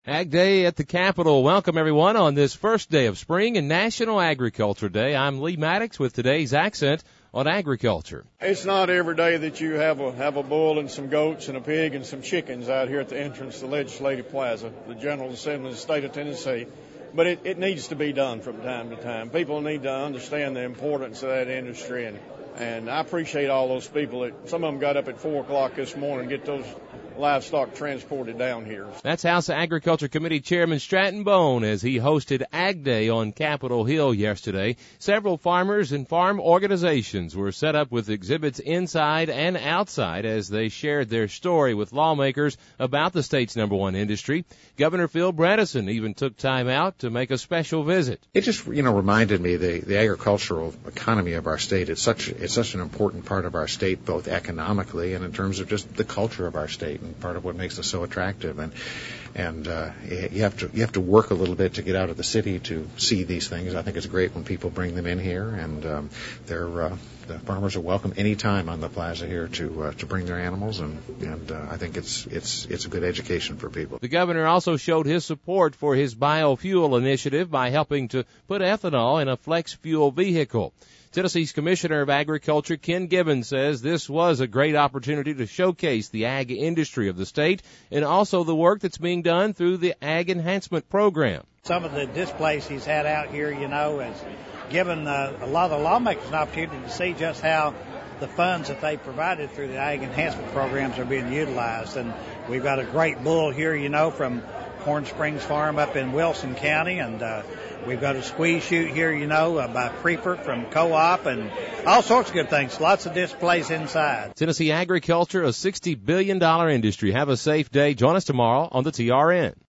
Ag Day at the Capitol. Welcome, everyone, on this first day of spring and National Agriculture Day. I'm Lee Maddox with today's accent on agriculture. It's not every day that you have a bull and some goats and a pig and some chickens out here at the entrance to the Legislative Plaza, the General Assembly of the state of Tennessee. But it needs to be done from time to time. People need to understand the importance of that industry, and I appreciate all those people. Some of them got up at 4 o'clock this morning to get those livestock transported down here. That's House Agriculture Committee Chairman Stratton Bone as he hosted Ag Day on Capitol Hill yesterday. Several farmers and farm organizations were set up with exhibits inside and outside as they shared their story with lawmakers about the state's number one industry. Governor Phil Bredesen even took time out to make a special visit. It just, reminded me the agricultural economy of our state. It's such an important part of our state, both economically and in terms of just the culture of our state, and part of what makes us so attractive. And you have to work a little bit to get out of the city to see these things. I think it's great when people bring them in here, and the farmers are welcome any time on the plaza here to bring their animals, and I think it's a good education for people. The governor also showed his support for his biofuel initiative by helping to put ethanol in a flex fuel vehicle. Tennessee's Commissioner of Agriculture, Ken Gibbons, says this was a great opportunity to showcase the ag industry of the state and also the work that's being done through the Ag Enhancement Program. Some of the displays he's had out here, has given a lot of the lawmakers an opportunity to see just how the funds that they provided through the Ag Enhancement Programs are being utilized. And we've got a great bull here, from Horn Springs Farm up in Wilson County, and we've got a squeeze chute here, by Freeport from Co-op, and all sorts of good things. Lots of displays inside. Tennessee agriculture, a $60 billion industry. Have a safe day. Join us tomorrow on the TRN.